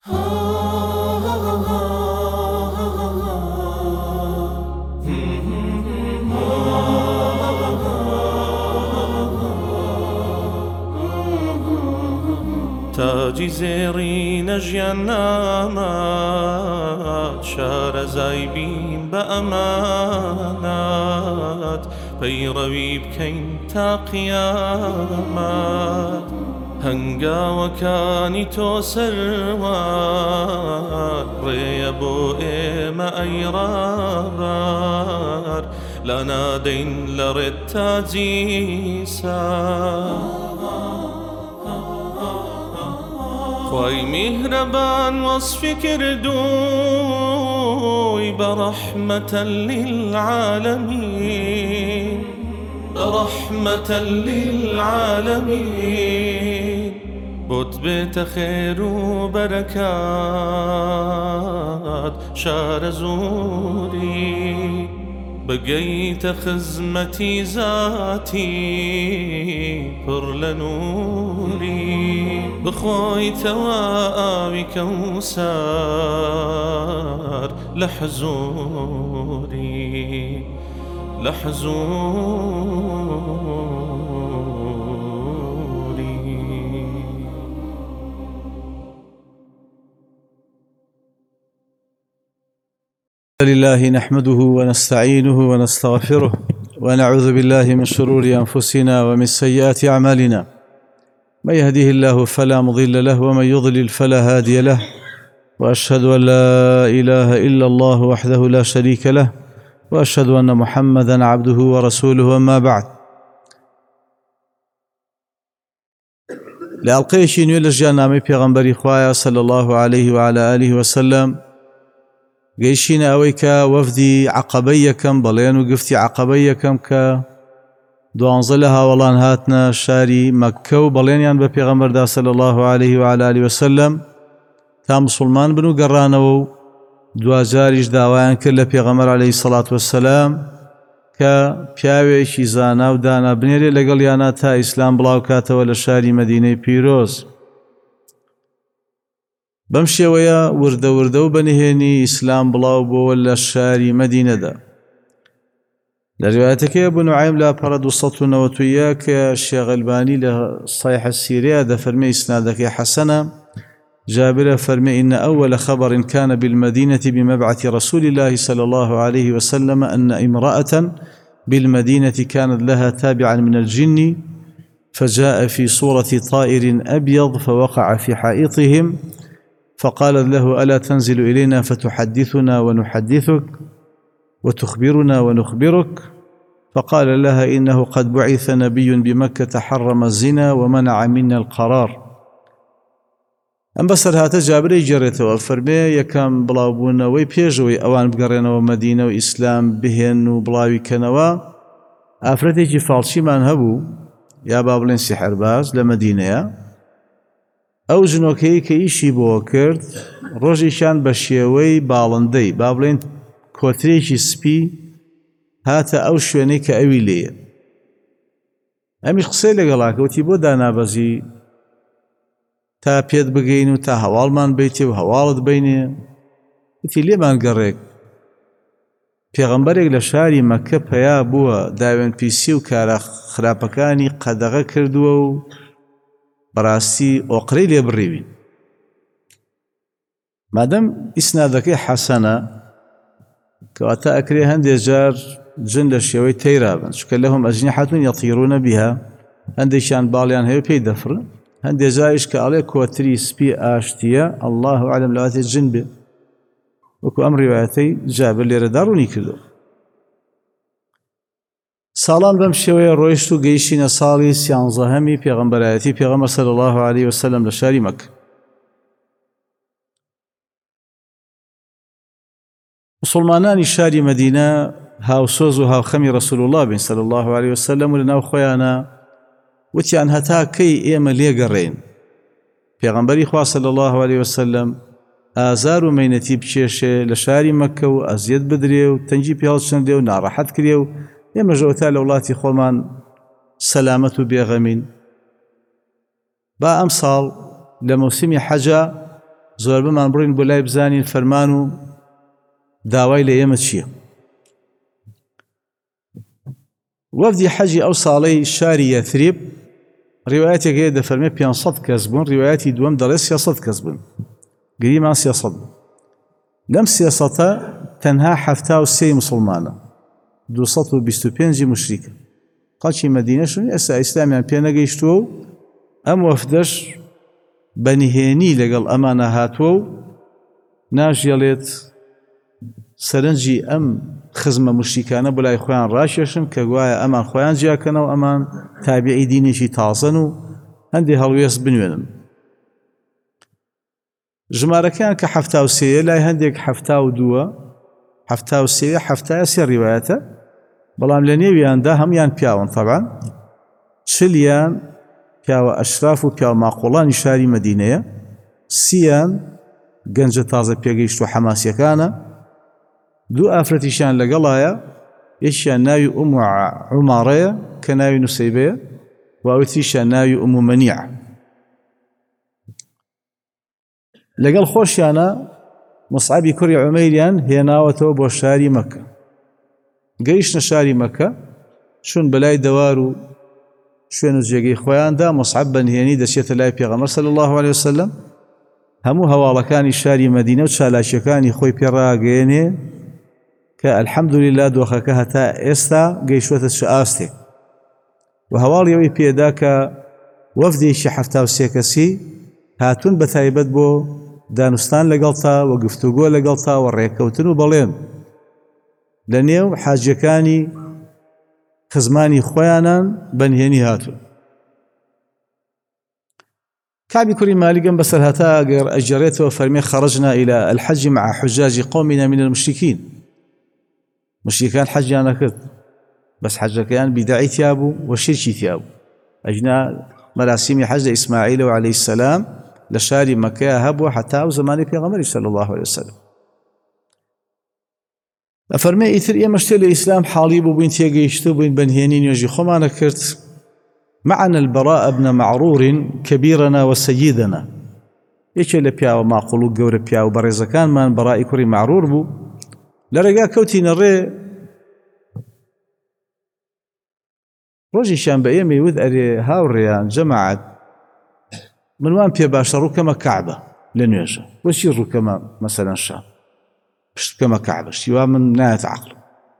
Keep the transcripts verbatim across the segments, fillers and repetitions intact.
تاجی زێڕینە ژیان نامات شارەزای بین بە ئەمانات پەیڕەوی بکەین تا قیامەت هەنگاوەکانی تۆ سەروار ڕێیە بۆ ئێمە ئەی ڕابار لا نادەین لە ڕێت تاجی سار خوای میهرەبان وەصفی کردووی بەڕەحمەتە للعالەمین بەڕەحمەتە للعالەمین بۆت بێتە خێر و بەرەکات شارە زووری بگەیتە خزمەتی زاتی پڕ لە نووری بخۆیتەوە ئاوی کەوسەر لە حزووری لە حزووری لله نحمده ونستعينه ونستغفره ونعوذ بالله من شرور أنفسنا ومن سيئات أعمالنا من يهديه الله فلا مضل له ومن يضلل فلا هادي له وأشهد أن لا إله إلا الله وحده لا شريك له وأشهد أن محمدا عبده ورسوله أما بعد لألقيشي نويل الجانامي پیغمبری خوایا صلى الله عليه وعلى آله وسلم گەیشتینە ئەوەی کە وەفدی عەقەبەی یەکەم بەڵێن و گفتی عەقەبەی یەکەم کە دوانزە لە هاوڵان هاتنە شاری مەککە و بەڵێنیان بە پێغەمبەردا صلی الله عليه وعلى آله وسلم تا مسلمان بن و گەڕانەوە و دوجاریش داوایان کرد لە پێغەمبەر عەلەیهی سەڵات وەسەلام کە پیاوێکی زانا و دانا بنێرێ لەگەڵیانە تا ئیسلام بڵاو کاتەوە لە شاری مەدینەی پیرۆز. بەم شێوەیە وردە وردە و بەنهێنی ئیسلام بڵاو بۆوە لە شاری مەدینەدا. لە ڕیوایەتەکەی ئەبوو نوعەیم لە پەڕە دووسەد و نەوەت و یەک کە شێخ ئەلبانی لە صحیح السیرەیە دەفەرمێ ئیسنادەکەی حەسەنە جابر فرمي إن أول خبر كان بالمدينة بمبعث رسول الله صلى الله عليه وسلم أن امرأة بالمدينة كانت لها تابعا من الجن فجاء في صورة طائر أبيض فوقع في حائطهم فقال له ألا تنزل إلينا فتحدثنا ونحدثك وتخبرنا ونخبرك فقال لها إنه قد بعث نبي بمكة حرم الزنا ومنع منا القرار. ئەم بەسەر هاتە جابرەی گێڕێتەوە فەرمێ یەکەم بڵاوبوونەوەی پێشەوەی ئەوان بگەڕێنەوە مەدینە و ئیسلام بهێن و بڵاوی کەنەوە ئافرەتێکی فاڵچیمان هەبوو یا با بڵێن سیحرباز لە مەدینەیە. ئەو ژنۆکەی کە ئیشی بۆ کرد ڕۆژێکیان بە شێوەی باڵندەی با بڵێن کۆترێکی سپی هاتە ئەو شوێنەی کە ئەوی لێیە. ئەمیش قسەی لەگەڵاکەوتی بۆ دانابەزی تا پێت بگەین و تا هەواڵمان بیتێ و هەواڵت بینێ. وتی لێمان گەڕێک پێغەمبەرێک لە شاری مەککە پەیا بووە داوێن پیسی و کارە خراپەکانی قەدەغە کردووە و بەڕاستی ئۆقرەی لێ بڕیوین. مادەم ئیسنادەکەی حەسەنە کەواتە ئەکرێ هەندێک جار جن لە شێوەی تەیرابن چونکە لەهم ئەجنیحەتون یەطیرونە بیها هەندێکیان باڵیان هەیە پێی دەفرن هەندێک جاریش کە ئەڵێ کۆتری سپی ئاشتیە الله عەلەم لەواتێ جن بێ وەکو ئەم ڕیوایەتەی جابر لێرەدا ڕوونی کردو. ساڵان بەم شێوەیە ڕۆیشت و گەیشتینە ساڵی سیانزەهەمی پێغەمبەرایەتی پێغەمبەر صلی الله عليه وسلم لە شاری مەککە. مسلمانانی شاری مەدینە هاوسۆز و هاوخەمی ڕەسوول الله بین صلی الله عليه وسلم و لەناو خۆیانە وتیان هەتا کەی ئێمە لێگەڕێین پێغەمبەری خوا صلی الله عليه وسلم ئازار و مەینەتی بچێشێ لە شاری مەککە و ئەزیەت بدرێ و تەنگی پێ هەڵچەندێ و ناڕەحەت کرێ و ئێمەش ئەوتا لە وڵاتی خۆمان سەلامەت و بێغەمین. با ئەم ساڵ لە مەوسیمی حەجە زۆر بمان بڕین بۆ لای بزانین فەرمان و داوای لە ئێمە چییە. وەفدی حەجی ئەو ساڵەی شاری یەثریب ڕیوایەتێک هەیە دەفەرمێ پێنج سەد کەس بوون، ڕیوایەتی دووەم دەڵێ سێ سەد کەس بوون، گریمان سێ سەد بوو. لەم سێ سەدە تەنها حەفتا و سێی موسڵمانە، دوو سەد و بیست و پێنجی مشریکە. خەڵکی مەدینەشون ئێستا ئیسلامیان پێ نەگەیشتووە و ئەم وەفدەش بەنهێنی لەگەڵ ئەمانە هاتووە و ناژێڵێت سەرنجی ئەم خزمە مشریکانە بۆ لای خۆیان ڕاکێشن کە گوایە ئەمان خۆیان جیاکەنەوە، ئەمان تابعی دینێکی تازەن و هەندێک هەڵوێست بنوێنن. ژمارەکان کە حەفتا و سێیە لای هەندێک حەفتا و دووە، حەفتا و سێوە حەفتایە سێ ڕیوایەتە، بەڵام لە نێویاندا هەمویان پیاون تەبعاً، چلیان پیاوە ئەشراف و پیاوە ماقۆڵانی شاری مەدینەیە، سییان گەنجە تازە پێگەیشت و حەماسیەکانە، دوو ئافرەتیشیان لەگەڵایە، یەکیان ناوی ئوم عومارەیە کە ناوی نوسەیبەیە، و ئەوەتیشیان ناوی ئوم مەنیع. لەگەڵ خۆشیانە مصعبی کوڕی عومەیریان هێناوەتەوە بۆ شاری مەکە. گەیشتە شاری مەکە، چون بەلای دەوار و شوێن و جێگەی خۆیاندا، مصعب بەنهێنی دەچێتە لای پێغەمبەر صلی الله علیه وسلم، هەموو هەواڵەکانی شاری مەدینە و چالاکیەکانی خۆی پێڕاگەیەنێ کە ئەلحەمدولیلا دۆخەکە هەتا ئێستا گەیشتوەتە چ ئاستێک، و هەواڵی ئەوەی پێدا کە وەفدێکی حەفتا و سێ کەسی هاتوون بە تایبەت بۆ دانوستان لەگەڵتا و گفتوگۆ لەگەڵتا و ڕێککەوتن و بەڵێن لە نێو حاجەکانی خزمانی خۆیانان بەنهێنی هاتوون. كعبی کوڕی مالیکم بەسەر هەتا ئەگەر ئەجێڕێتەوە فەرمێ خەرەجنا إلى الحج مع حجاج قومنا من المشركين. مشركان حەجیان نەکرد، بەس حەجەکەیان بیدعی تیا بوو و شیرکی تیا بوو. ئەجنا مەراسیمی حەج لە ئیسماعیلەوە عەلەیهی السەلام لە شاری مەکەیە هەبووە حتا و زمانی پێغەمبەری صلی الله عليه وسلم. ئەفەرمێ ئیتر ئێمە شتێ لە ئیسلام حاڵی بوو بووین، تێگەیشتە بووین، بەنهێنی نوێژی خۆمانە کرد. معنا البراء بن معرور كبيرنا وسيدنا، یەکێ لە پیاوە ماقوڵ و گەورە پیاو بەڕێزەکانمان بەڕای کوڕی معرور بوو. لە ڕێگا کەوتینە ڕێ، ڕۆژیشان بە ئێمەی وت ئەرێ هاوڕێیان جەماعەت، منوان پێ باشە ڕووکەمە کەعبە لە نوێژە، بۆچی ڕووکەمە مەسەلەن شام، پشتکەمە کەعبە، شیوا من نایەت عەقڵم.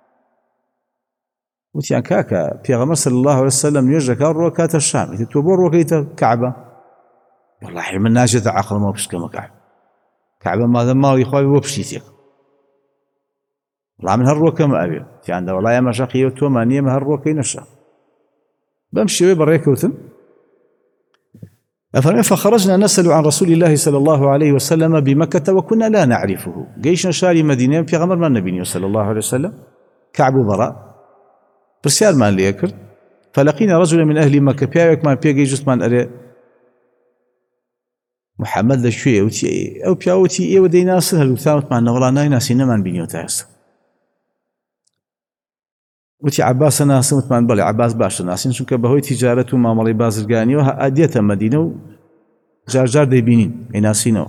وتیان کاکە پێغەمبەر صلی الله عليه وسلم نوێژ دەکات ڕۆ کاتە شام، تۆ بۆ ڕۆکەیتە کەعبە؟ وەڵاهی من ناچێتە عەقڵمەوە پشتکەمە کەعبە، کەعبە مادەم ماڵی خوا بۆ پشتی تێک، وەڵا من هەر ڕۆکەمە ئەوێ. تیاندا وەڵای ئەمە شەقیەوە تۆمان نییەمە هەر ڕۆکەی نەشە. بەم شێوەیە بەڕێکەوتن. أفرمي فخرجنا نسأل عن رسول الله صلى الله عليه وسلم بمكة وكنا لا نعرفه. جيشنا شاري مدينة في غمر ما النبي صلى الله عليه وسلم كعب براء برسيال ما اللي يكر، فلقينا رجلا من أهل مكة بياك ما بيجي جسمان أري محمد ذا شوية وتي أو بياوتي إيه ودينا سهل وثامت معنا والله ناي ناسينا من بيني وتاس وتي عباس ناس متمان بلي عباس باش ناسين شو كبهوي تجارته ما مالي بازرگاني وأدية مدينة جار جار دي بينين ناسينه.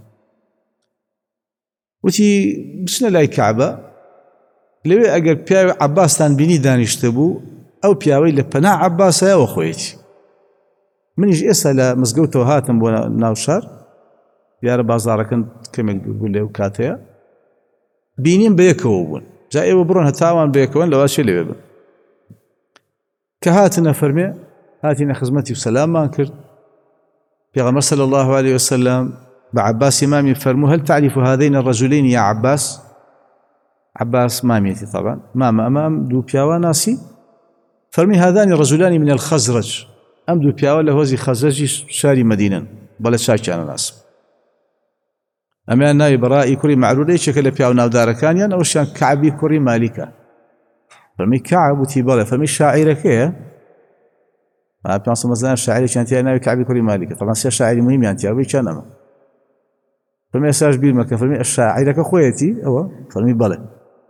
وتي بسنا لاي كعبة لو أجر بياوي عباس تان بيني دانيشتبو أو بياوي لبنا عباس يا وخويتي من يجي أسأل مزجوته هاتم بنا ناوشار يا رب بازاركن كم يقول له كاتيا بينين بيكوون جاء وبرون هتاوان بيكون لو أشي اللي بيبن كهاتنا فرمي هاتنا خدمتي وسلام ما انكر بيغمر صلى الله عليه وسلم بعباس إمامي فرمو هل تعرف هذين الرجلين يا عباس؟ عباس ماميتي طبعا ماما أمام دو بياوا ناسي فرمي هذان الرجلان من الخزرج أم دو بياوا لهوزي خزرجي شاري مدينة بلا شاكي أنا ناس أمان ناوي برائي كوري معرور إيش كلا بياو ناو داركانيان أو شان كعبي كوري مالكا فرمي كعب وتيبالا فرمي شاعرك إيه ما بيانص مثلا الشاعري كانت ناوي كعبي كوري مالكا طبعا سيا شاعري مهم يعني تيابي كان أما فرمي أساج بير مكة فرمي الشاعرك أخويتي أو فرمي بلا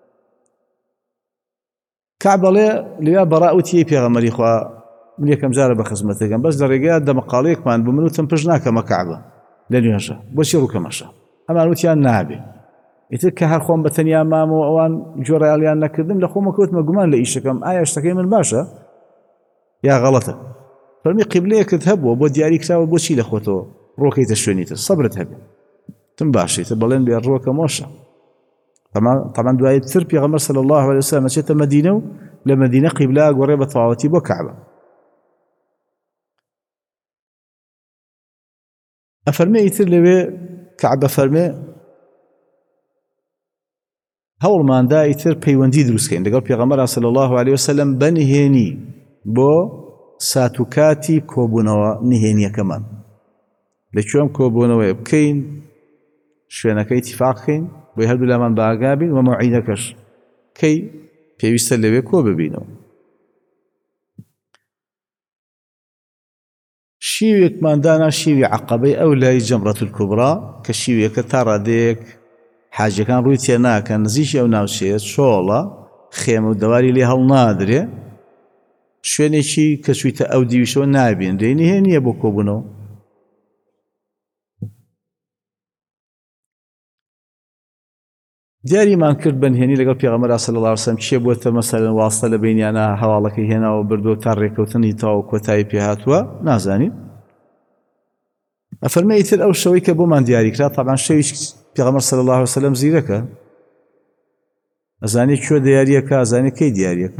كعب الله ليا براء وتي بيغمري خوا من يكم جارة بخزمتك بس درجات دم قاليك ما بمنو تنبجناك ما كعبة لە نوێژە بۆچی ڕووکەمەشە ئەمان وتیان نابێ ئیتر کە هەر خۆم بەتەنیا مامەوە ئەوان جۆڕیالیان نەکردم لە خۆمە کەوتمە گومان لە ئیشەکەم ئایا شتەکەی من باشە یا غەڵەتە فەرمی قیبلەیەکت هەبووە بۆ دیاری کراوە بۆچی لە خۆتەوە ڕۆکەیتە شوێنی تر سەبرت هەبێ تم باشیتە بەڵێن بێ ڕۆکە مۆشە طبعا دوای تر پێغەمبەر صلی الله عليه وسلم چێتە مەدینە و لە مەدینە قیبلا گۆڕێ بە تەواوەتی بۆ کەعبە ئەفەرمێ ئیتر لەوێ کەعبە فەرمێ هەوڵماندا ئیتر پەیوەندی دروستکەین لەگەڵ پێغەمبەر صلی الله عليه وسلم بەنهێنی بۆ ساتوکاتی کۆبوونەوە نهێنیەکەمان لەکوێم کۆبوونەوەی بکەین شوێنەکەی اتفاقکەین بۆی هەردوو لامان باگابین و مەوعیدەکەش کەی پێویستە لەوێ کۆ ببینەوە شیوێکماندانا شیوی عەقەبەی ئەو لای جەمرەت الکوبرا کە شیوێکە تا ڕادەیەک حاجەکان ڕووی تێ ناکەن نزیکی ئەو ناوچەیە چۆڵە خێمە و دەواری لێ هەڵ نادرێ شوێنێکی کە چوویتە ئەو دیویشەوە نابێنرێ نهێنیە بۆ کۆبوونەوە دیاریمان کرد بەنهێنی لەگەڵ پێغەمبەر صلی الله علیه وسلم چیە بۆتە مەسەلەن واستە لە بینیانە هەواڵەکەی هێناوە بردووە تا ڕێکەوتنی تاو کۆتایی پێهاتووە نازانین ئەفەرمێ ئیتر ئەو شەوەی کە بۆمان دیاریکرا طبعا شەویش پێغەمبەر صلی الله علیه وسلم زیرەکە ئەزانێ کوێ دیاریەکە ئەزانێ کەی دیاریەکە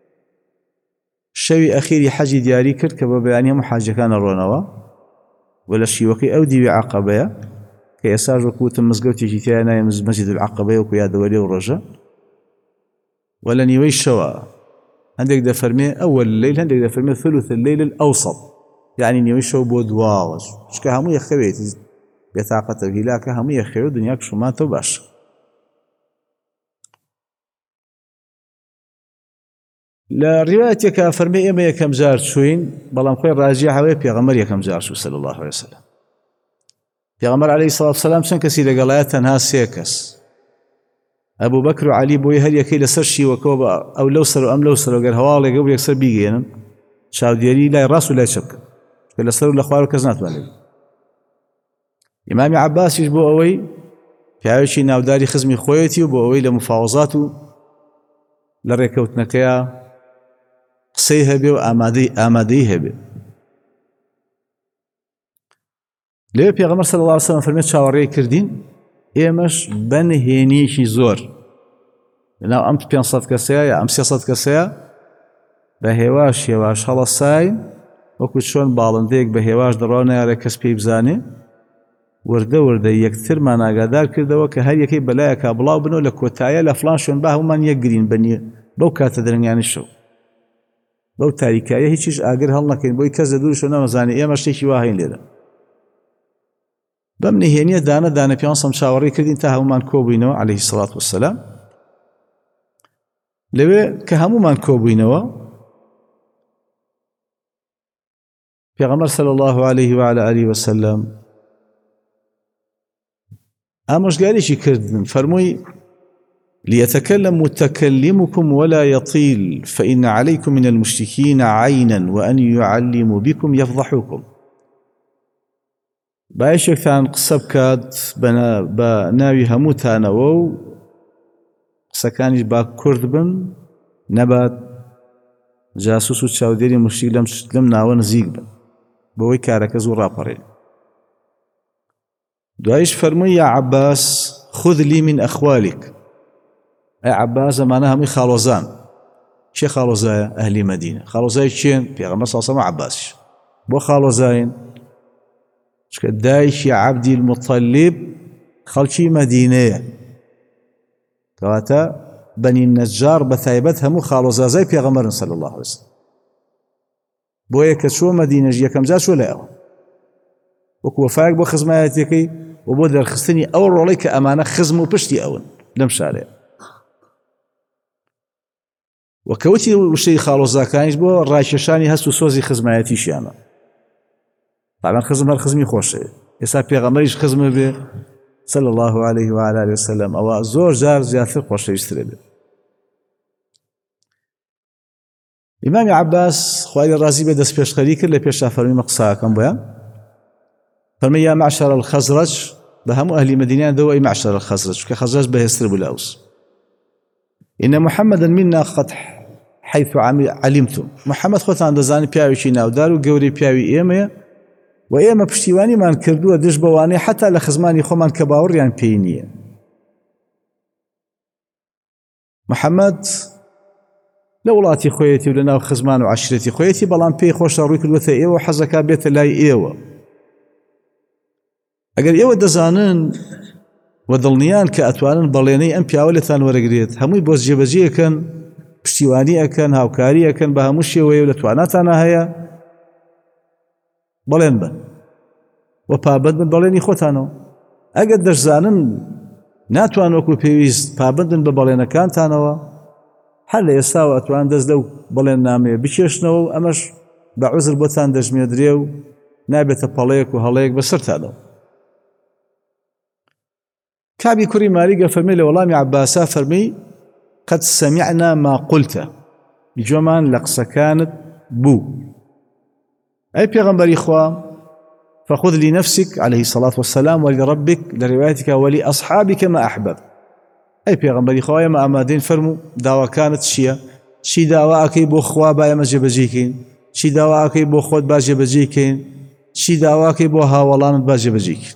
شەوی ئەخیری حەجی دیاری کرد کە بە بەیانی هەموو حاجەکانە ڕۆنەوە و لە شیوەکەی ئەو دیوی عەقەبەیە کە ئێستا ژوەکوتم مزگەوتێکی تیا نایە مەسجد العەقەبەیە وەکو یادەوەری و ڕۆژە و لە نیوەی شەوە هەندێک دەفەرمێ ئەوەل اللەیل هەندێک دەفەرمێ ثلث اللەیل الأوسط یعنی نیوەی شەو بۆ دواوەش چکە هەموو یەخەوێت بێتاقەتە هیلاکە هەموو یەخەوێ دنیا کشوماتەوە باشە لە ڕیوایەتێکە فەرمێ ئێمە یەکەم جار چوین بەڵام خۆی ڕاجیە هەوەیە پێغەمبەر یەکەم جار چوو صلی الله عليه وسلم پێغەمبەر عەلەیهی سەڵات وسەلام چەند کەسی لەگەڵایە تەنها سێ کەس ئەبوو بەکر و عەلی بۆی هەر یەکەی لەسەر شیوەکەوە بە ئەو لەو سەر و ئەم لەو سەر گەر هەواڵێک بوو یەکسەر بیگەێنن چاودێری لای ڕاست و لای چەپ کرد کە لەسەر و لە خوار کەس ناتوانێت ئیمامی عەباسیش بۆ ئەوەی پیاوێکی ناوداری خزمی خۆیەتی و بۆ ئەوەی لە مفاوەزات و لە ڕێکەوتنەکەیە قسەی هەبێ و ئامادەی هەبێ لێ پێغەمبەر صلی الله علیه وسلم فەرمێ چاوەڕێی کردین ئێمەش بەنهێنیەکی زۆر لەناو ئەم پێنج سەد کەسەیە یا ئەم سێ سەد کەسەیە بە هێواش هێواش هەڵەساین وەکو چۆن باڵندەیەک بە هێواش دەڕوا نایارێت کەس پێی بزانێ وردە وردە یەکترمان ئاگادار کردەوە کە هەر یەکەی بەلایەکە بڵاو بنەوە لە کۆتایە لە فڵان شوێن با هەمومان یەکگرین بەنیە بەو کاتە دەرەنگانی شەو بەو تاریکایە هیچیش ئاگر هەڵ نەکەین بۆی کەس لە دوورشەوە نەمەزانێ ئێمە شتێکی وا هەین لێرە بەم نهێنیە دانە دانە پێوان سەم چاوەڕێی کردین تا هەمومان کۆبووینەوە عەلەیهی سەڵات وەسەلام لەوێ کە هەمومان کۆبووینەوە پێغەمبەر صلی الله عليه وعلى آله وسلم ئامۆژگاریشی کردن فەرمووی ليتكلم متكلمكم ولا يطيل فإن عليكم من المشركين عينا وأن يعلم بكم يفضحكم بايشێکتان قسە بکات بە ناوی هەمووتانەوە و قسەکانیش با کورد بن نەبات جاسوس و چاودێری مشریک لەم ناوە نزیک بن بەوەی کارەکە زوو ڕاپەڕێن دوایش فەرمووی یا عەباس خذ لي من أخوالك ئەی عەباس ئەمانە هەمووی خاڵۆزان چێ خاڵۆزایە ئەهلی مەدینە خاڵۆزای چێن پێغەمبەر صلی الله علیه وسلم عەباسیش بۆ خاڵۆزاین چکە دایکی عەبدی الموطەلیب خەڵکی مەدینەیە کەواتە بەنی نەجار بە تایبەت هەموو خاڵۆزازای پێغەمبەرن صلی الله علیه وسلم بۆیە کە چووە مەدینەش یەکەم جار چووە لایەوە وەکو وەفایەک بۆ خزمایەتیەکەی و بۆ دەرخستنی ئەو ڕۆڵەی کە ئەمانە خزم و پشتی ئەون لەم شارەیە وەکەوتی وشەی خاڵۆزاکانیش بۆ ڕایکێشانی هەست و سۆزی خزمایەتیشیانە طبعا خزم هەر خزمی خۆشەیە ئێستا پێغەمبەریش خزمە بێ صلی الله عليه وعلى آله وسلم ئەوە زۆر جار زیاتر خۆشەویسترە بێ ئیمامی عەباس خوای لێ ڕازی بێ دەست پێشخەری کرد لە پێشا فەرمووی قساکەم بۆیان فمن يا معشر الخزرج بهم أهل مدينة ذو أي معشر الخزرج كخزرج بهستر بلاوس إن محمدا منا قد حيث علمتم محمد خوتان دزاني بياوي ناودار وقوري بياوي إيميا وإيما بشتيواني من كردوه دش بواني حتى لخزماني خومان كباور يعني بينية محمد لولاتي خويتي ولنا خزمان وعشرتي خويتي بلان بي خوش رويك الوثا إيوه وحزكا بيت اللاي إيوه ئەگەر ئێوە دەزانن و دڵنیان کە ئەتوانن بەڵێنەی ئەم پیاوە لەتان وەرەگرێت هەمووی بۆ جێبەجێەکەن پشتیوانی ئەکەن هاوکاری ئەکەن بە هەموو شێوەیە و لە تواناتانە هەیە بەڵێن بن و پابند بن بەڵێنی خۆتانەوە ئەگەر دەشزانن ناتوان وەکو پێویست پابندن بە بەڵێنەکانتانەوە هەر لە ئێستاوە ئەتوان دەست لەو بەڵێن نامەیە بکێشنەوە و ئەمەش بە عوزر بۆتان دەژمێدرێ و نابێتە پەڵەیەک و هەڵەیەک بەسەرتانەوە كعبي كوري مالك فرمي لوالامي عباسا فرمي قد سمعنا ما قلت جمان لقصة كانت بو أي بيغمبر إخوة فخذ لنفسك عليه الصلاة والسلام ولربك لروايتك ولأصحابك ما أحبب أي بيغمبر إخوة ما أمادين فرمو داوا كانت شيا شي داوا أكي بو أخوة بايا مجبجيكين شي داوا أكي بو أخوة باجبجيكين شي داوا أكي بو هاولان باجبجيكين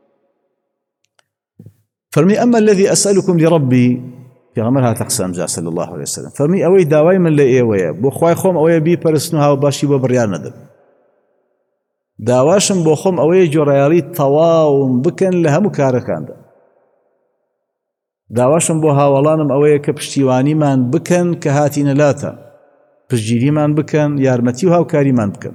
فرمي أما الذي أسألكم لربي في غمرها تقسم جاء صلى الله عليه وسلم فرمي أوي داوي من لئي ويا بو خواي خوم أوي بي برسنوها وباشي وبريان ندب داواشم بو خوم أوي جرياري طواوم بكن لها مكاركان دا داواشم بو هاولانم أوي كبشتيواني من بكن كهاتين لاتا بشجيري من بكن يارمتي وهاوكاري من بكن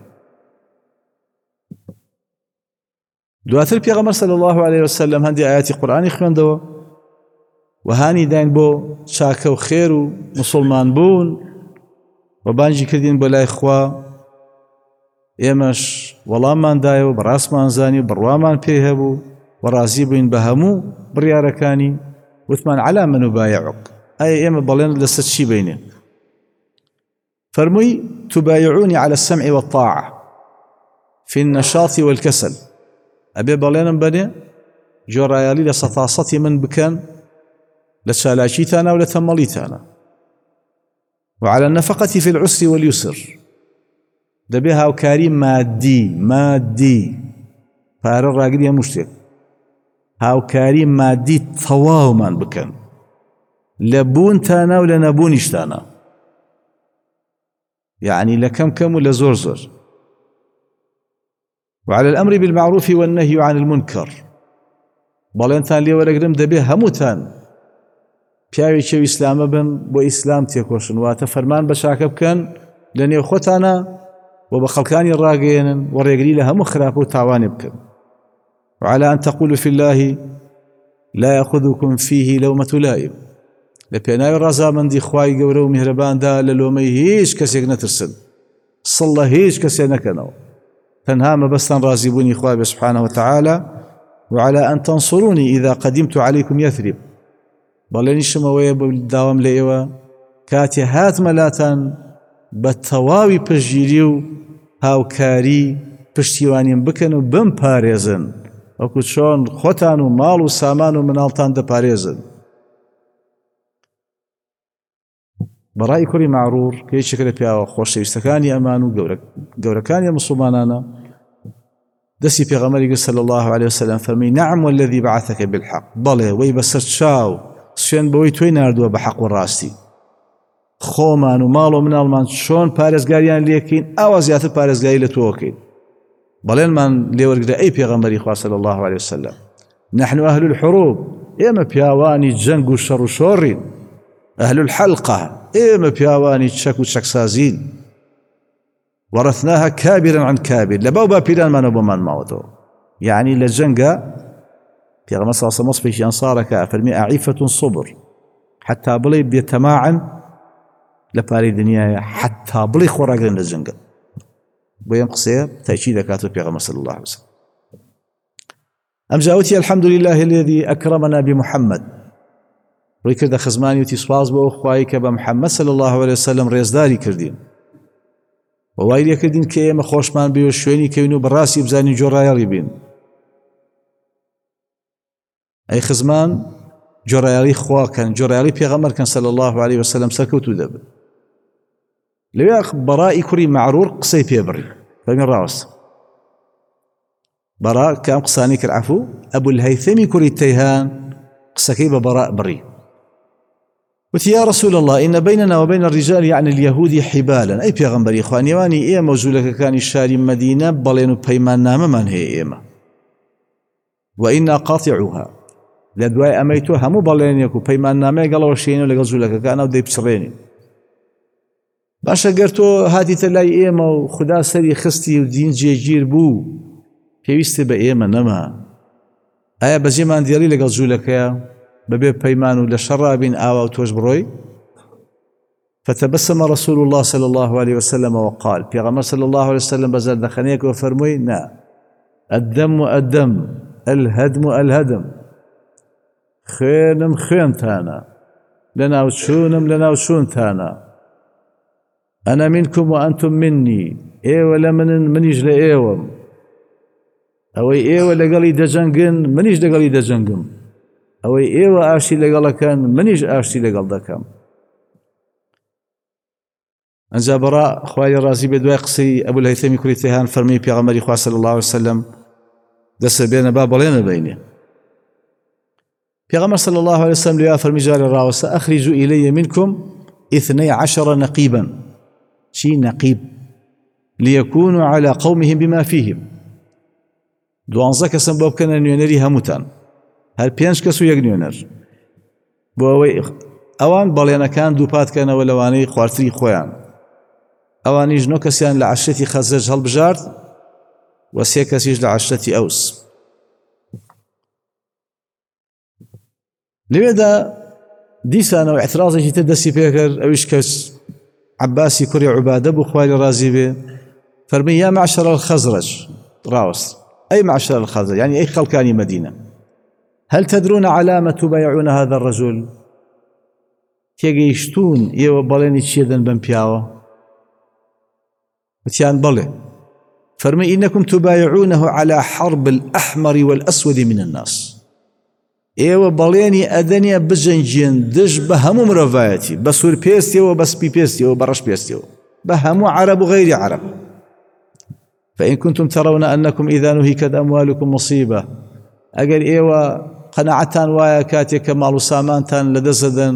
دواتر پیغمبر صلی الله علیه وسلم هندی آیاتی قرآنی خوێندەوە و هانی داین بۆ چاکە و خێر و مسلمان بوون و بانجی کردین بۆ لای خوا ئێمەش وەڵاممان دایە و بەڕاستمان زانی و بڕوامان پێی هەبوو و ڕازی بووین بە هەموو بڕیارەکانی وتمان عەلا من نوبایعک ئایا ئێمە بەڵێن لەسەر چی بینێ فەرمووی تبايعوني على السمع والطاعة في النشاط والكسل أبي بەڵێنم بنێ جۆڕایالی لە سەتاسەتی من بکەن لە چالاکیتانە و لە تەمەڵیتانە وعلى النفقة في العسر واليسر دەبێ هاوکاری مادی مادی پارە ڕاگری هەموو شتێک هاوکاری مادی تەواومان بکەن لە بوونتانە و لە نەبوونیشتانە یعنی لە کەم کەم و لە زۆر زۆر وعلى الأمر بالمعروف والنهي عن المنكر بەڵێنتان لێ وەرەگرم دەبێ هەمووتان پیاوێکی ئیسلامە بن بۆ ئیسلام تێکۆشن واتە فەرمان بە چاکە بکەن لە نێو خۆتانە و بە خەڵکانی ڕاگەیەنن و ڕێگری لە هەموو خراپە و تاوانێ بکەن وعلى أن تقولوا في الله لا يأخذكم فيه لومة لائم لە پێناوی ڕەزامەندی خوای گەورە و میهرەباندا لە لۆمەی هیچ کەسێک نەترسن سڵ لە هیچ کەسێ نەکەنەوە تنها مبستان رازبوني إخوة سبحانه وتعالى وعلى أن تنصروني إذا قدمت عليكم يثرب بلني شموية بالدوام لإيوة كاتي هات ملاتان بتواوي بجيريو هاو كاري پشتیوانیم بکن و بم پارێزن وەکو چۆن خۆتان و ماڵ و سامان و مناڵتان دەپارێزن بەڕای کوڕی معڕوور کە هیچێک لە پیاوە خۆشەویستەکانی ئەمان و گەورەکانی مسلمانانە دەستی پێغەمبەری گرت صلی الله عليه وسلم فەرمی نعم والذي بعثك بالحق بەڵێ وەی بەسەر چاو سوێن بەوەی تۆی ناردووە بە حەق و ڕاستی خۆمان و ماڵ و مناڵمان چۆن پارێزگاریان لێکەین ئەوە زیاتر پارێزگاری لە تۆکەین بەڵێنمان لێوەرگرە ئەی پێغەمبەری خوا صلی الله عليه وسلم نحن أهل الحروب ئێمە پیاوانی جەنگ و شەڕ و شۆڕین أهل الحلقة إما بياواني تشك وتشكسازين ورثناها كابرا عن كابر لباو بابيلان ما نبو من موتو يعني لجنجا في غمصة صمص في أنصارك فرمي أعيفة صبر حتى بلي بيتماعن لباري دنيا حتى بلي خوراقين لجنجا بيان قصير تأشيد كاتب في غمصة الله عليه وسلم أم جاوتي الحمد لله الذي أكرمنا بمحمد ڕووی کردە خزمانی وتی سواز بۆ خوای کە بە محەممەد صلی الله عليه وسلم ڕێزداری کردین و وای لێ کردین کە ئێمە خۆشمان بێ و شوێنی کەوین و بەڕاستی بزانین جۆڕایەڵی بین ئەی خزمان جۆرایاڵی خواکەن جۆرایاڵی پێغەمبەرکەن صلی الله عليه وسلم سەرکەوتوو دەبن لەوێ بەڕای کوڕی معرور قسەی پێبڕی فەرمی ڕاوەستە بەڕا کە ئەم قسانی کرد عەفوو ئەبول هەیثەمی کوڕی تەیهان قسەکەی بە بەڕا بڕی وتی یا رسول الله إن بيننا وبين الرجال يعني اليهود حبالا أي پیغمبری خوا نێوانی ئێمە و جوولەکەکانی شاری مەدینە بەڵێن و پەیمان نامەمان هەیە ئێمە وإنا قاطعوها لە دوای ئەمەی تۆ هەموو بەڵێنێک و پەیمان نامەیە گەڵەوە شێنە لەگەڵ جوولەکەکانە و دەیپچڕێنی باشە گەر تۆ هاتیتە لای ئێمە و خوددا سەری خستی و دین جێگیر بوو پێویستە بە ئێمە نەما ئایا بەجێمان دیێڵی لەگەڵ جوولەکەیە بەبێ پەیمان و لە شەڕابین ئاوا و تۆش بڕۆی فتبسم رسول الله صلى الله عليه وسلم وقال پیغمبر صلى الله عليه وسلم بزردخانيك وفرموي نا الدم الدم الهدم الهدم خينم خينتانا لنا وشونم لنا وشونتانا أنا منكم وأنتم مني إيوة لمن منيج لإيوة أوي إيوة لقالي دجنقن منيج لقالي دجنقن أوي إيوة آشي لقال كان منيج آشي لقال دكام أنجا براء خوالي رازي بدواي قصي أبو الهيثمي كوري تيهان فرمي بيغمري خواه صلى الله عليه وسلم دس بين باب لين بيني بيغمر صلى الله عليه وسلم ليا فرمي جاري الراوس أخرجوا إلي منكم اثني عشر نقيبا شي نقيب ليكونوا على قومهم بما فيهم دوانزا كسن باب كان نيونري هموتان هل بيانش كسو يك نيونر بووي اوان بلينا كان دوبات كان ولواني خوارتري خويان اواني جنو كسيان لعشرتي خزرج هالبجارد وسي كسيج لعشرتي اوس لماذا ديسانا واعتراضي تدسي بيكر اويش كس عباسي كوري عبادة بو خوالي رازي بي فرمي يا معشر الخزرج راوس أي معشر الخزرج يعني أي خلقاني مدينة هل تدرون على ما تبايعون هذا الرجل تيجيشتون يو بليني تشيدن بمبياوه وتيان بلي فرمي إنكم تبايعونه على حرب الأحمر والأسود من الناس ئێوە بەڵێنی ئەدەنیە بجەنگێن دژ بە هەموو مرۆڤایەتی بە سوور پێستیەوە بە سپی پێستیەوە بە ڕەش پێستیەوە بە هەموو عەرەب و غەیری عەرەب فإن كنتم ترون أنكم إذا نهكت أموالكم مصيبة ئەگەر ئێوە قەناعەتان وایە کاتێک کە ماڵ و سامانتان لەدەستدەن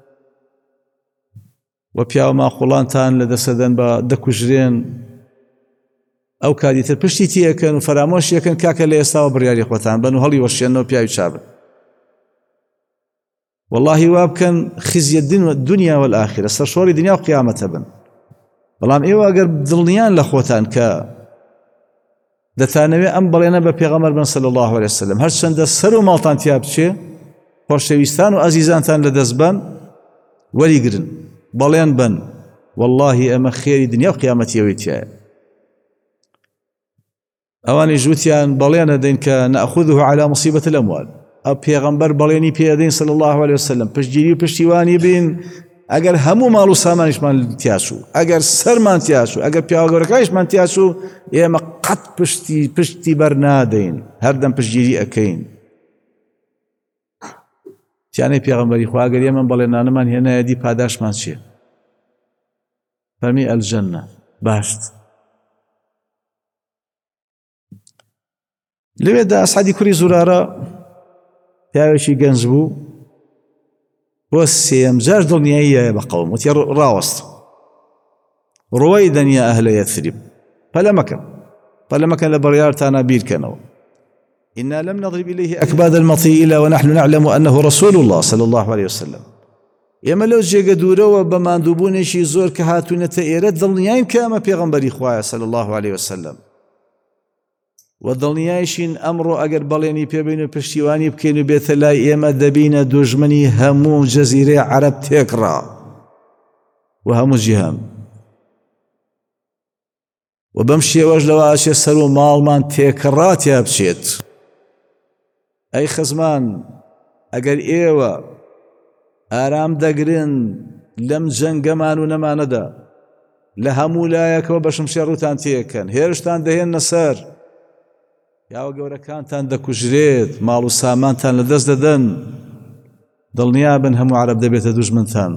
و پیاو ماخوڵانتان لەدەستدەن بە دەکوژرێن ئەو کاتیتر پشتی تێکەن و فەرامۆش یەکەن کاکە لە ئێستاوە بڕیاری خۆتان بن و هەڵی وەشێنەوە پیاوی چابن والله وابكن خزي الدنيا والآخرة سرشوري دنيا وقيامة بن بلام إيوه أقر دلنيان لخوتان كا دتانوي أم بلينا ببيغمر بن صلى الله عليه وسلم هرچند سرو مالتان تياب چه خوشويستان و عزيزان تان لدزبان ولي قرن بلين بن والله أما خيري دنيا وقيامة يويتيا أواني جوتيان بلينا دين كا نأخذه على مصيبة الأموال أو پیغمبر بليني بيدين صلى الله عليه وسلم پشتگیری و پشتیوانی بین اگر همو مال و سامانش من تیاسو اگر سر من تیاسو اگر پیاگورکایش من تیاسو اما قط پشتی پشتی برنادین هر دم پشتگیری اکین تیانی پیغمبری خو اگر یمن بلینان من هنا یدی پاداش من چیه فرمی الجنه باشت لوی دا اسعدی کوری زراره پیاوێکی گەنج بوو بۆ سێم جار دڵنیاییە بە قەوم وتی ڕاوەست ڕۆیدەن یا ئەهلە یەثریب پەلە مەکەن پەلە مەکەن لە بڕیارتانە بیرکەنەوە إنا لم نضرب إليه أكباد المطي إلا ونحن نعلم أنه رسول الله صلى الله عليه وسلم ئێمە لەو جێگە دوورەوە بە ماندووبوونێکی زۆر کە هاتوونەتە ئێرە دڵنیاین کە ئەمە پێغەمبەری خوایە صلى الله عليه وسلم ودڵنیایشین ئەمڕۆ ئەگەر بەڵێنی پێبین و پشتیوانی بکەین و بێتە لای ئێمە دەبینە دوژمنی هەموو جەزیرەی عەرەب تێکڕا و هەموو جیهان و بەم شێوەش لەوە ئاچێ سەر و ماڵمان تێکڕا تیا بچێت ئەی خزمان ئەگەر ئێوە ئارام دەگرن لەم جەنگەمان و نەمانەدا لە هەموو لایەکەوە بە شمشێر ڕووتان تێکەن هێرشتان دەهێنە سەر پیاوە گەورەکانتان دەکوژرێت ماڵ و سامانتان لەدەست دەدەن دڵنیابن هەموو عەرەب دەبێتە دوژمنتان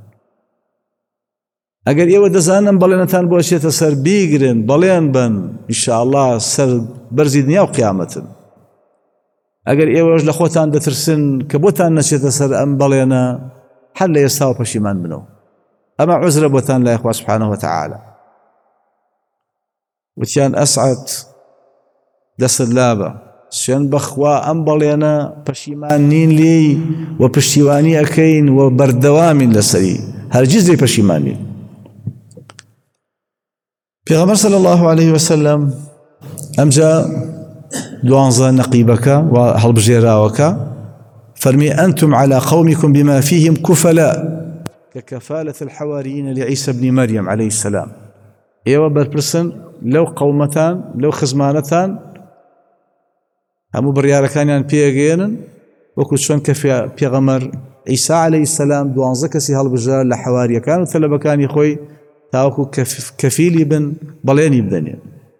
ئەگەر ئێوە دەزانن بەڵێنتان بۆ چێتە سەر بیگرن بەڵێن بن ئینشاءالله سەر بەرزی دنیا و قیامەتن ئەگەر ئێوەش لە خۆتان دەترسن کە بۆتان نەچێتە سەر ئەم بەڵێنە هەر لە ئێستا و پەشیمان بنەوە ئەمە عوزرە بۆتان لای خوا سوبحانەه وتەعالە وتیان ئەسعەد دەست لابە سوێن بەخوا ئەم بەڵێنە پەشیمان نین لێی و پشتیوانی ئەکەین و بەردەوامین لەسەری هەرگیز لێی پەشیمان نین پێغەمبەر صلی الله عليه وسلم ئەمجا دوانزە نەقیبەکە و هەڵبژێراوەکە فەرمی ئەنتم على قومكم بما فيهم كفلاء ككفالة الحواريين لعيسى بن مريم عليه السلام ئێوە بەرپرسن لەو قەومەتان لەو خزمانەتان هەموو بڕیارەکانیان پێگەێنن وەکو چۆن کە پێغەمبەر عیسا عەلەیهی السەلام دوانزە کەسی هەڵبژار لە حەواریەکان و تەلەبەکانی خۆی تاوەکو کەفیلی بن بەڵێنی بدەنێن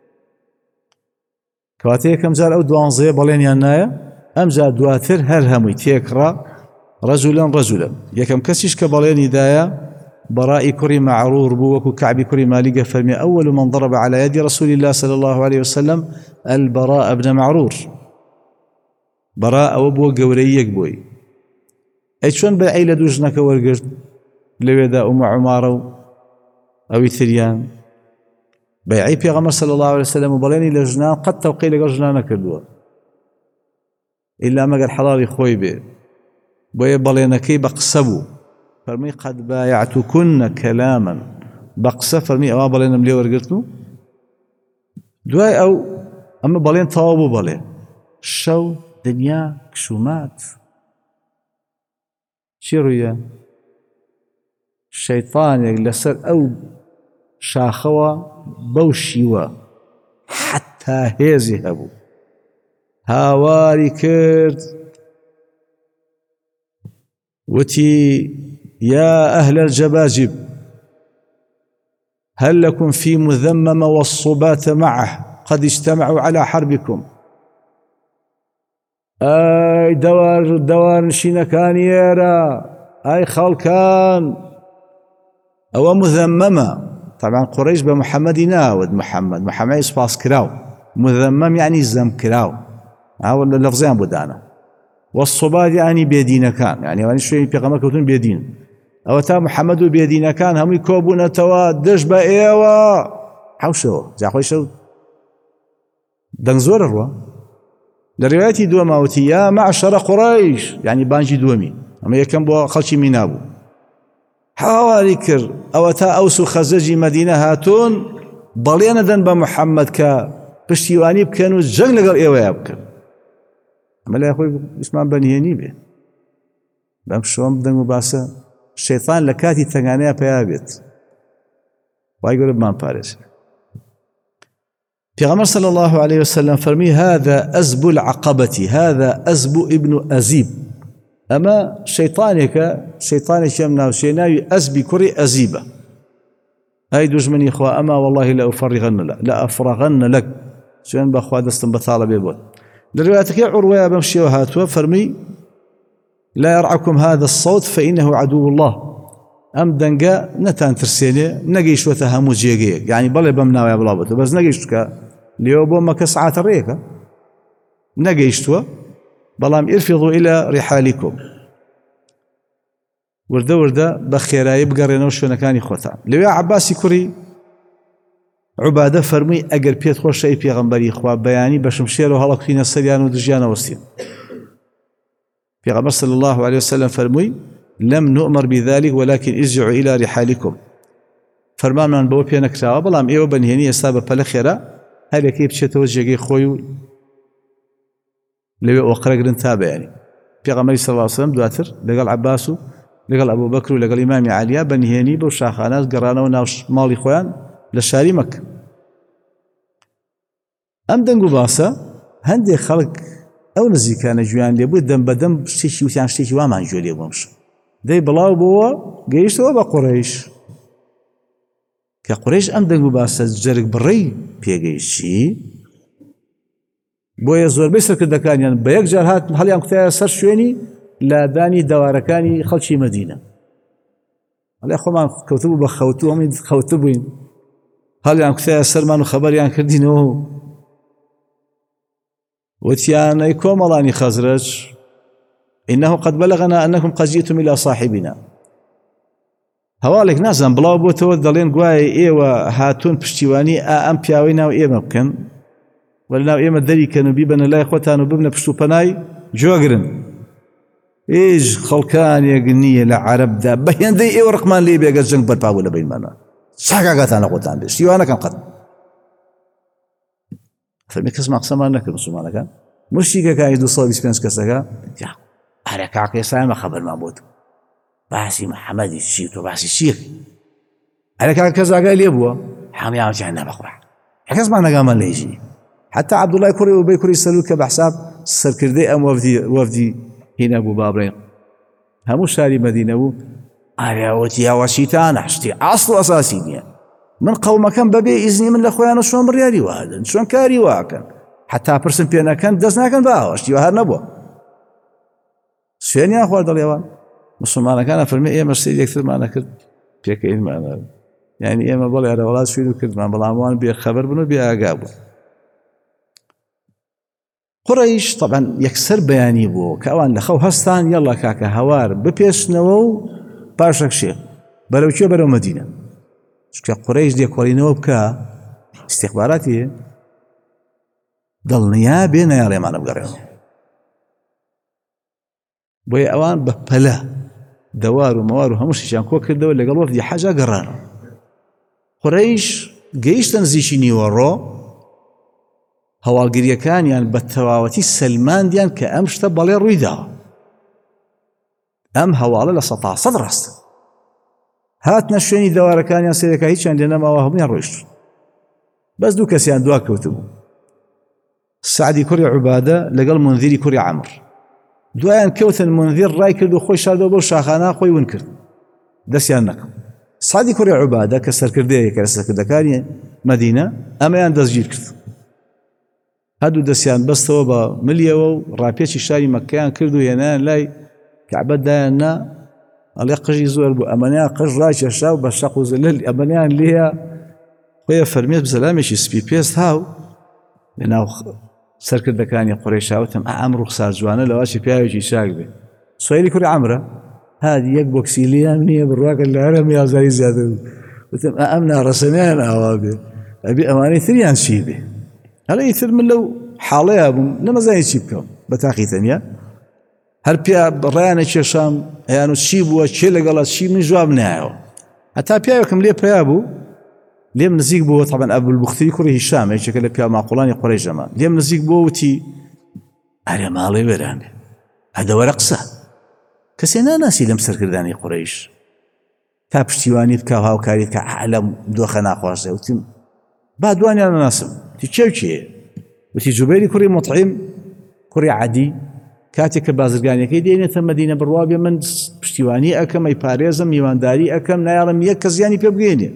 کەواتە یەکەم جار ئەو دوانزەیە بەڵێنیان نایە ئەم جار دواتر هەر هەمووی تێکڕا ڕەجولەن ڕەجولەن یەکەم کەسیش کە بەڵێنی دایە براء كري معرور بوك وكعب كري مالك فرمي أول من ضرب على يد رسول الله صلى الله عليه وسلم البراء بن معرور براء وبو قوريك بوي أي شون بعيلة دوجنك ورقرت لويدا أم عمارة أو ثريان بيعي بيغمر صلى الله عليه وسلم وبليني لجنان قد توقي لك جنان كردوا إلا ما قال حلالي خوي بي بوي بلينكي بقصبو فرمي قد بايعتكن كلاما بقصة فرمي أما بلين ملي ورقرتو دواي أو أما بلين طوابو بلين شو دنيا كشومات شي رؤيا الشيطان يجلسر أو شاخوا بوشيوا حتى هيزي هبو هاواري كرد وتي يا أهل الجباجب هل لكم في مذمم والصبات معه قد اجتمعوا على حربكم أي دوار دوار شينكان يرى أي خالكان أو مذممة طبعا قريش بمحمد ناود محمد محمد سباس كراو مذمم يعني زم كراو هاو اللفظين بدانا والصبات يعني بيدين كان يعني يعني شوي بيغمر كوتون بيدين أو تا محمد بيدين كان هم يكوبون توا دش بأيوا حوشوا زاخوي شو دنزور الروا لرواية دو موتي يا معشر قريش يعني بانجي دومي أما يكن بو خلشي منابو حوالي كر أو تا أوسو خزجي مدينة هاتون بلينا دن بمحمد كا بشتيواني بكانوا جنگ لقل إيوا يبكر أما لا يخوي اسمان بنيهني به بمشوان بدن مباسة الشيطان لكاتي تنغانيا بيابت ويقول بمان باريس في غمر صلى الله عليه وسلم فرمي هذا أزب العقبة هذا أزب ابن أزيب أما شيطانك شيطانك يمنع شيناوي أزبي كري أزيبة هاي دجمني إخوة أما والله لا أفرغن لك لا أفرغن لك شين بأخوة دستن بطالة بيبوت لروايتك يا عروة بمشي وهاتوا فرمي لا يرعكم هذا الصوت فإنه عدو الله أم دنقا نتان ترسيني نقيش وتهمو جيجيك يعني بلي بمناوي يا بلابتو بس نقيشتك ليوبو ما كسعات الريكة نقيشتوا بلام ارفضوا إلى رحالكم ورده ورده بخيراي بقرينو شونكاني خوتان لو عباسي كوري عبادة فرمي أقر بيت خوش شيء بيغنبري إخوة بياني بشمشير وهلق فينا السريان ودجيان وستين بيغنبر صلى الله عليه وسلم فرمي لم نؤمر بذلك ولكن ارجعوا إلى رحالكم فرمان من بو بينا كراوة بلام إيو بنهيني يستابة بلخيرا هل يكيب شتو جيغي خويو لو أقرق تابع يعني بيغنبر صلى الله عليه وسلم دواتر لقال عباسو لقال أبو بكر ولقال إمامي عليا بنهيني بو شاخانات قرانا وناوش مالي خوان لشاري مكة أم دنقو باسا هندي خلق أو نزي كان جوان ليبو دم بدم شتيشي وثان شتيشي وامان جو ليبو مش دي بلاو بوا قيشتوا بقريش كقريش أم دنقو باسا جرق بري بيقيشي بۆیە زۆربەی سەرکردەکانیان بە یەک جار هات هەڵیان کوتایە سەر شوێنی لادانی دەوارەکانی خەڵکی مەدینە هەڵێ خۆمان کەوتبوو بە خەوتو هەمووی خەوتە بووین هەڵیان کوتایە سەرمان و خەبەریان کردینەوە وتیان ئەی کۆمەڵانی خەزرەج إنه قد بلغنا أنكم قد جئتم إلى صاحبنا هەواڵێک نازان بڵاو بۆتەوە دەڵێن گوایە ئێوە هاتوون پشتیوانی ئا ئەم پیاوەی ناو ئێمە بکەن وەلا ناو ئێمە دەریکەن و بیبەنە لای خۆتان و ببنە پشت و پەنای جۆگرن هیچ خەڵکانێک نییە لە عەرەبدا بە هێندەی ئێوە ڕقمان لێ بێگە جەنگ بەرپا بوو لە بینمانە چاکاگاتانە خۆتان بێ شتیوانەکەن قەت فەرمی کەسمان قسەمان نەکرد مسلمانەکان مشتیکەکانی دوو سەد و بیست و پێنج کەسەکە هەرە کاکە ئێستا ئێمە خەبەرمان بۆت باسی محەممەدی چی تۆ باسی چیە هەرە کاکە کەس ئاگای لێ بووە هەموویان نەبەخوا کەسمان نەگامان لێژی حتى عبدالله کوڕی ئوبەی کوڕی سەلول کە بە حساب سەرکردەی ئەم وەفدی هینە بوو بابڕێن هەموو شاری مەدینە بوو ئاراوەتی هاوەشیتانە شتی ئاصل و ئەساسی نییە من قەومەکەم بەبێ ئیزنی من لە خۆیانە چۆن بڕیاری وادن چۆن کاری واکەن حتا پرسم پێ نەکەن دەست ناکەن بە ئاوەشتی هەر نەبووە سوێنیان خوارد دەڵێوان مسلمانەکانە فەرمی ئێمە شتێک یەکترمانە کرد پێکەینمانە یعنی ئێمە بەڵێ ئەرە وڵات شوێن و کردمان بەڵام وان بێ خەبەر بن و بێ ئاگا بوو قڕەیش طبعا یەکسەر بەیانی بوو کە ئەوان لە خەو هەستان یەڵا کاکە هەوار بپێشنەوە و پاشەکشێ بەرەو کوێ بەرەو مەدینە چونکە قڕەیش دێکۆڵینەوە بکە استیخباراتی دڵنیا بێ نەیاڵێمانە بگەڕێنەوە بۆیە ئەوان بە پەلە دەوار و مەوار و هەموو شتیان کۆ کردەوە لەگەڵ وەفدی حەجا گەڕانەوە قڕەیش گەیشتە نزیکی نیوەڕۆ هەواڵگریەکانیان بە تەواوەتی سەلماندیان کە ئەم شتە بەڵێ ڕوویداوە ئەم هەواڵە لە سەد تا سەد ڕاستە هاتنە شوێنی دەوارەکانیان سێرەکە هیچیان لێ نەماوە هەموویان ڕۆیشتون بەس دوو کەسیان دوا کەوتبوو سعدی کوڕی عوبادە لەگەڵ منذیری کوڕی عەمر دوایان کەوتن منذیر ڕای کرد و خۆی شاردەوە بۆ شاخانە خۆی ون کرد دەستیان نەکەم سعدی کوڕی عوبادە کە سەرکردەیەکە لە سەرکردەکانی مەدینە ئەمەیان دەستگیر کرد هەردوو دەستیان بەستەوە بە ملیەوە و ڕاپێکی شاری مەکەیان کرد و هێنایان لای کەعبەتدایان نا ئەڵێ قژی زۆر بوو ئەمەنیان قژ ڕاکێشا و بە شەق و زەلەل ئەمەنیان لێیە خۆیە فەرمێت بزەلامێکی سپی پێست هاو لەناو سەرکردەکانی قوڕەیشاوتم ئەم ڕوخسار جوانە لەواشی پیاوێکی چاک بێ سوهەیلی کوڕی عەمرە هادی یەک بۆکسی لیان نییە بڕواکە لە هەرەمی ئازاری زیادە بوو وتم ئەم ناڕەسەنیان ئاوا بێ ئەبێ ئەوانەی تریان چی بێ هەڵە ئیتر من لەو حاڵەیە بووم نەمەزانی چی بکەم بە تاقی تەنیا هەر پیا ڕایانە کێشام ئەیان و چی بووە چێ لەگەڵات چی من جواب نایەوە هەتا پیاوێکم لێ پیا بوو لێم نزیک بووە طبعا ئەبولبوختری کوڕی هیشام یەکێکە لە پیا ماقوڵانی قوڕەیشەمان لێم نزیک بووە وتی ئەرێ ماڵێ وێرانێ هەدەوەرە قسە کەسێ ناناسی لەم سەرکردانی قوڕەیش تا پشتیوانی بکە و هاوکاریت کە لەم دۆخە ناخوازێ وتیم با دوانیان ناسم تی چێو چیە وتی جوبەیری کوڕی مطعیم کوڕی عەدی کاتێک کە بازرگانیەکەی دێنێتە مەدینە بڕوا بێ من پشتیوانی ئەکەم ئەی پارێزم میوانداری ئەکەم نایاڵم یەک کە زیانی پێ بگەێنێ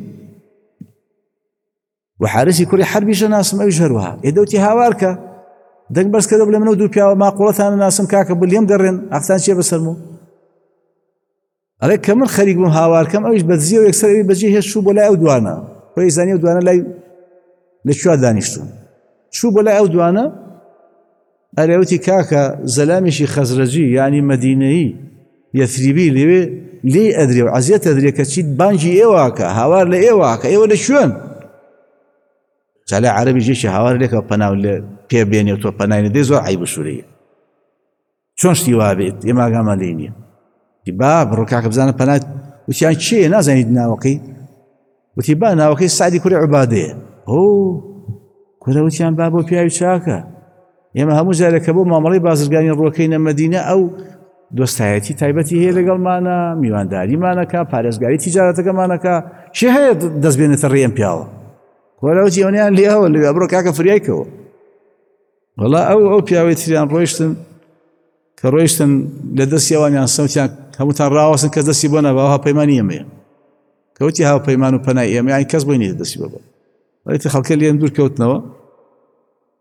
و حارسی کوڕی حەربیشە ناسم ئەویش هەروەها ئێدەوتی هاوارکە دەنگ بەرز کردە بڵێ منە و دوو پیاوە ماقوڵەتانە ناسم کاکە بوو لێم گەڕێن ئاختان چیە بەسەرمەوە ئەڵێ کە من خەریک بووم هاوارکەم ئەویش بەدزیە و یەکسەر ئەوی بەجێ هێشت چوو بۆ لای ئەو دوانە خۆی زانی ئەو دوانە لای لەکوێ دانیشتون چوو بۆ لای ئەو دوانە ئەرێوتی کاکە زەلامێکی خەزرەجی یعنی مەدینەیی یەثریبی لێوێ لێ ئەدرێ و عەزیەت ئەدرێ کە چیت بانگی ئێواکە هاوار لە ئێواکە ئێوە لە شوێن جالای عەرەبی ژێشی هاوار لێکەوە پەناو لێ پێ بێنێ و تۆ پەناوی دەی زۆر عەیب و شوورەیە چۆن شتی وا بێت ئێمە ئاگامان لێ نییە با بڕۆ کاکە بزانە پەنات وتیان چییە نازانیت ناوەکەی وتی با ناوەکەی سعدی کوڕی عوبادەیە ئۆ کورە وتیان با بۆ پیاوی چاکە ئێمە هەموو جارێکە بۆ مامەڵەی بازرگانی ڕۆکەینە مەدینە ئەو دۆستایەتی تایبەتی هەیە لەگەڵمانە میوانداریمانەکە پارێزگاری تیجارەتەکەمانەکە چی هەیە دەست بێنێتە ڕێم پیاوە کورە وتی ئەوەیان لێەوە لەوێ بڕۆ کاکە فریایکەوە وەڵا ئەو ئەو پیاوەی تریان ڕۆیشتن کە ڕۆیشتن لە دەستی ئەوانیان سەوتیان هەمووتان ڕاوەستن کەس دەستی بۆ نەبا هاوپەیمانی ئێمەیە کەوتی هاوپەیمان و پەنای ئێمە یانی کەس بۆی نیە دەستی بۆ بە وەڵێتی خەڵکە لێم دوور کەوتنەوە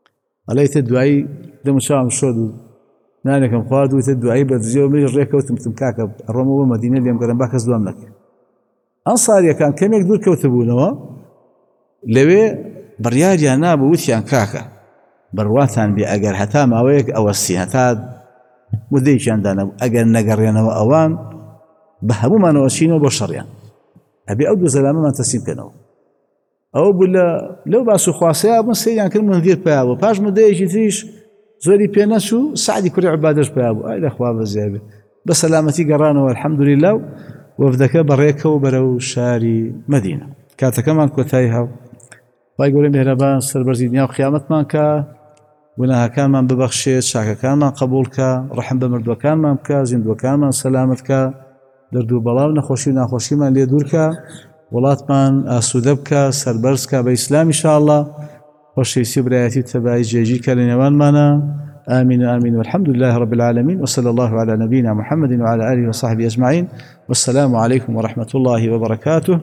ئەڵێتە دوایی دەمەچام شۆد و نانێکم خوارد وتە دوایی بەدزیەوە مێژ ڕێکەوتم کاکە ڕۆمەوە مەدینە لێم گەرم با کەس دوام نەکرد. ئەنساریەکان کەمێک دوور کەوتە بوونەوە لەوێ بڕیاریان نابوو وتیان کاکە بڕواتان بێ ئەگەر هەتا ماوەیەک ئەوەسی هەتا مودەیەکیان دانەبوو ئەگەر نەگەڕێنەوە ئەوان بە هەمومانەوە چینەوە بۆ شەڕیان ئەبێ ئەو دوو زەلامەمان تەسلیم بکەنەوە. ئەوە بوو لە لەو باس و خواسەیە بوون سەیریان کرد منذیر پیا بوو پاش مودەیەکی تریش زۆری پێ نەچوو سعدی کوڕی عوبادەش پیا بوو ئای لەخوا بەزیای بێ بە سەلامەتی گەڕانەوە الحەمدولیلا و وەفدەکە بەڕێکەوە بەرەو شاری مەدینە. کاتەکەمان کۆتایی هەو وای گەورەی مێهرەبان سەربەرزی دنیا و قیامەتمان کە گوناهەکانمان ببەخشێت چاکەکانمان قبوڵ کە ڕەحم بە مردووەکانمان بکە زیندوەکانمان سەلامت کە دەرد و بەڵاو نەخۆشی و ناخۆشیمان لێ دوور کە وڵاتمان ئاسوودە بکە سەربەرز کە بە ئیسلام ئینشاءالله خۆشەویستی و برایەتی و تەبایی جێگیر کە لە نێوانمانە. آمين آمين والحمد لله رب العالمين وصلى الله على نبينا محمد وعلى آله وصحبه أجمعين والسلام عليكم ورحمة الله وبركاته.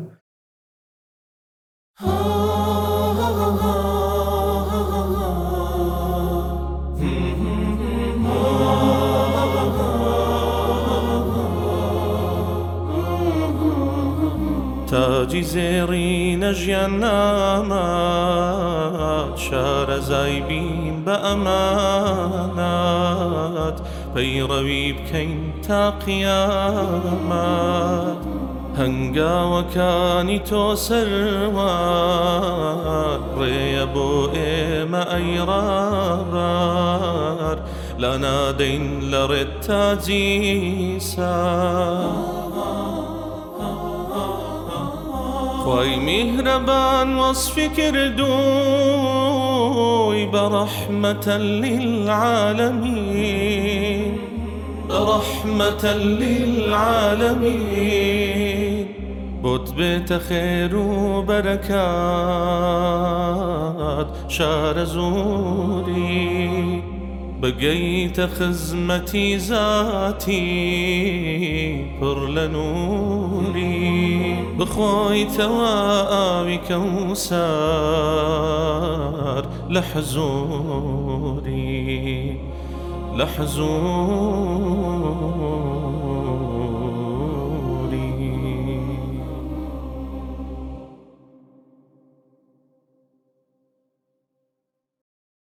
تاجی زێڕی نەژیان نامات شارەزای بین بە ئەمانات پەیڕەوی بکەین تا قیامەت هەنگاوەکانی تۆ سەروار ڕێیە بۆ ئێمە ئەی ڕابار لا نادەین لە ڕێت تاجی سار خوای میهرەبان وەصفی کردووی بەڕەحمەتەن لیلعالەمین بەڕەحمەتەن لیلعالەمین بۆت بێتە خێر و بەرەکات شارە زووری بگەیتە خزمەتی زاتی پڕ لە نووری بخۆیتەوە ئاوی کەوسەر لە حزووری لە حزووری